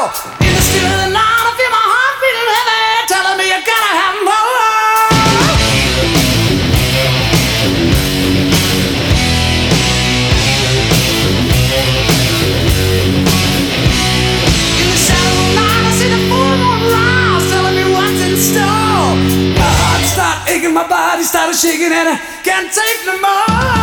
In the still of the night, I feel my heart beating heavy, telling me you gotta have more. In the shadow of the night, I see the full moon rise, telling me what's in store. My heart started aching, my body started shaking, and I can't take no more.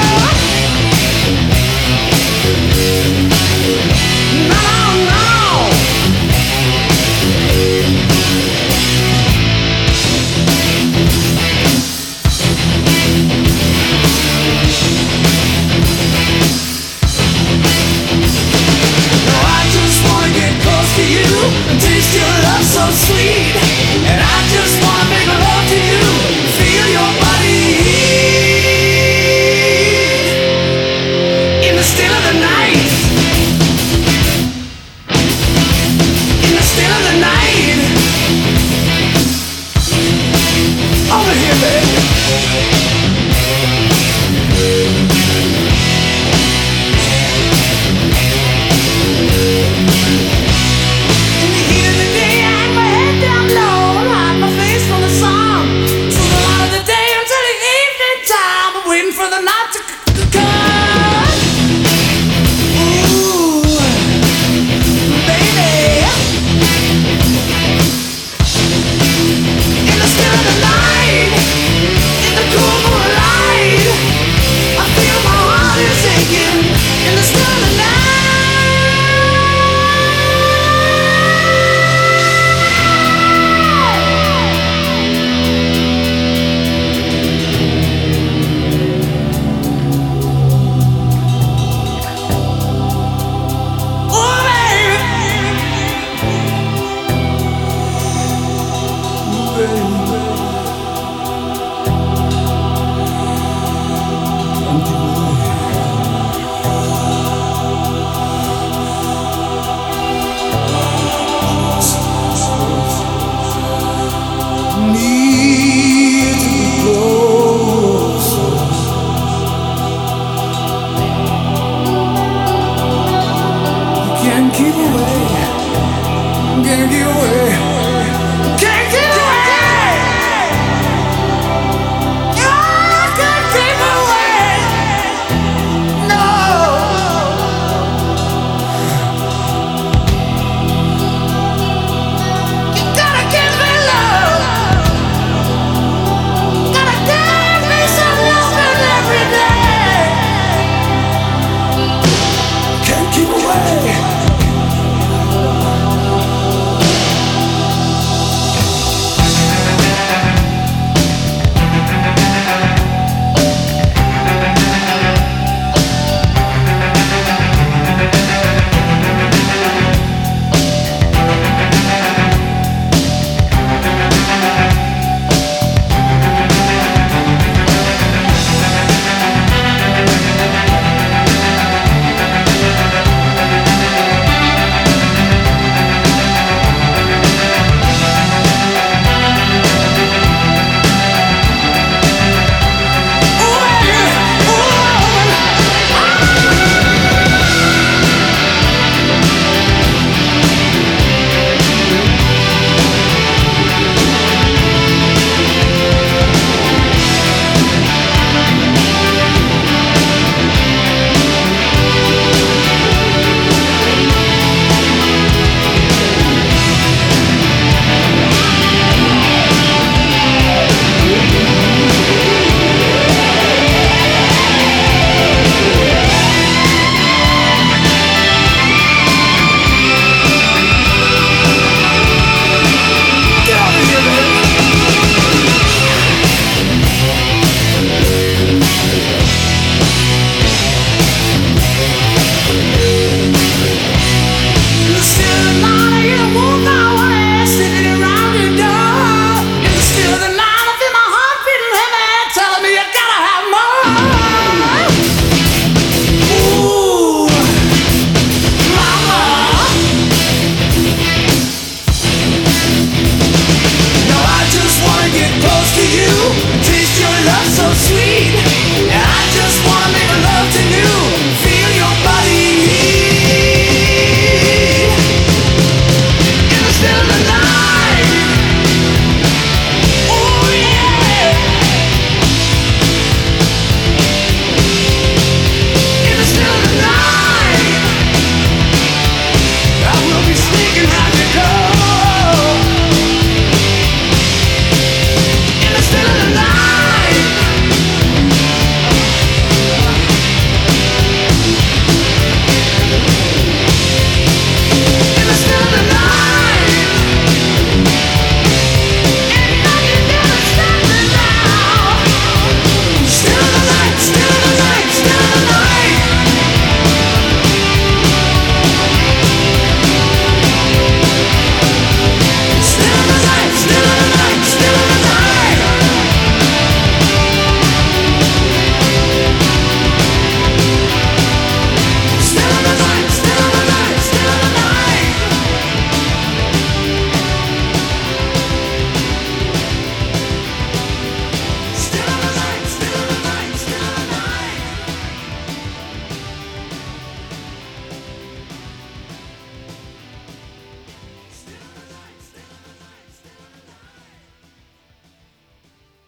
Taste your love so sweet, and I just wanna make love to you, feel your body in the still of the night, in the still of the night. Over here, baby. For the night to come. Ooh, baby. In the still of the night, in the cool moonlight, I feel my heart is aching. In the still of the night. Can't keep away, can't keep away, can't keep